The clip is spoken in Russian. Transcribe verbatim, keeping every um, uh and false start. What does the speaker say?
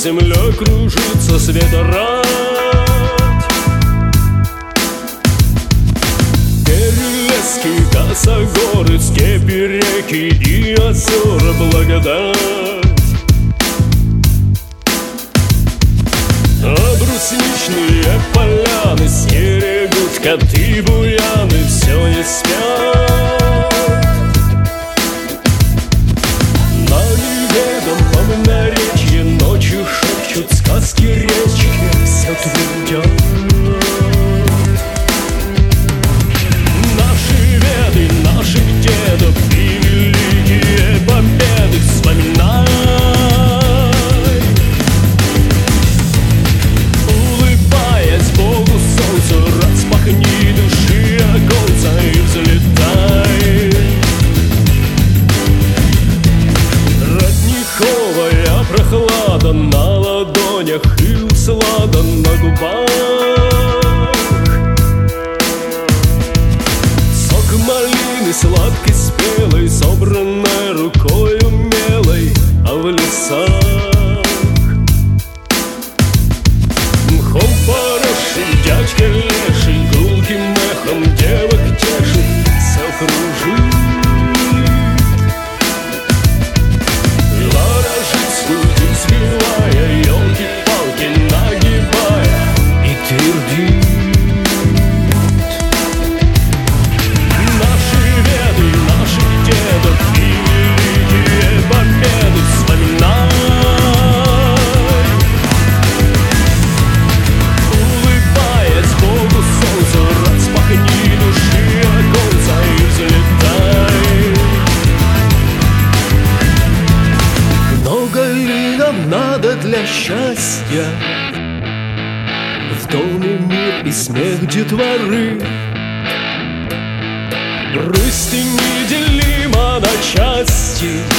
землей кружится светорать. Перелески, косогоры, степи, реки и озера благодать. А брусничные поляны стерегут коты, буяны все не спят. На неведомом наречье ночью шепчут сказки речки, все твердят. Наши веды, наших дедов и великие победы вспоминай. Улыбаясь Богу солнцу, распахни души оконца и взлетай. Родниковая прохлада на ладонях и услада на губах. Сок малины сладкой спелой, собранной рукой умелой, а в лесах мхом поросший дядька леший гулким эхом девок тешит, все кружит. Ворожит скульки, сбивая елки-палки, нагибая и твердит. Наши веды, наших дедов и великие победы вспоминай. Улыбаясь Богу солнцу, распахни души оконца и взлетай. Много ли нам надо для счастья? В доме мир и смех детворы. Грусть неделима на части,